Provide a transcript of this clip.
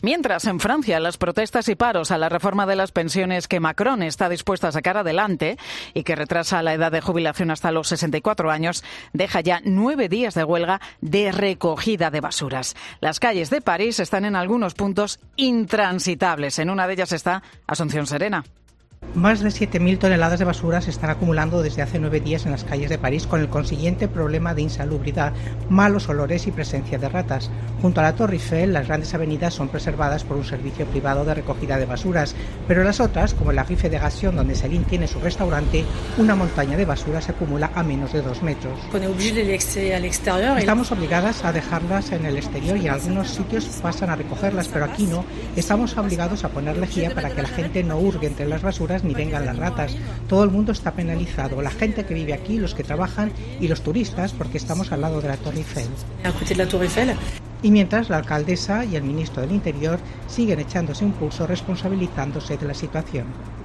Mientras, en Francia, las protestas y paros a la reforma de las pensiones que Macron está dispuesto a sacar adelante y que retrasa la edad de jubilación hasta los 64 años, deja ya 9 días de huelga de recogida de basuras. Las calles de París están en algunos puntos intransitables. En una de ellas está Asunción Serena. Más de 7.000 toneladas de basura se están acumulando desde hace 9 días en las calles de París, con el consiguiente problema de insalubridad, malos olores y presencia de ratas. Junto a la Torre Eiffel, las grandes avenidas son preservadas por un servicio privado de recogida de basuras, pero las otras, como la Rive de Gation, donde Céline tiene su restaurante, una montaña de basura se acumula a menos de 2 metros. Estamos obligadas a dejarlas en el exterior y en algunos sitios pasan a recogerlas, pero aquí no. Estamos obligados a poner lejía para que la gente no hurgue entre las basuras ni vengan las ratas. Todo el mundo está penalizado, la gente que vive aquí, los que trabajan y los turistas, porque estamos al lado de la Torre Eiffel. Y mientras, la alcaldesa y el ministro del Interior siguen echándose un pulso responsabilizándose de la situación.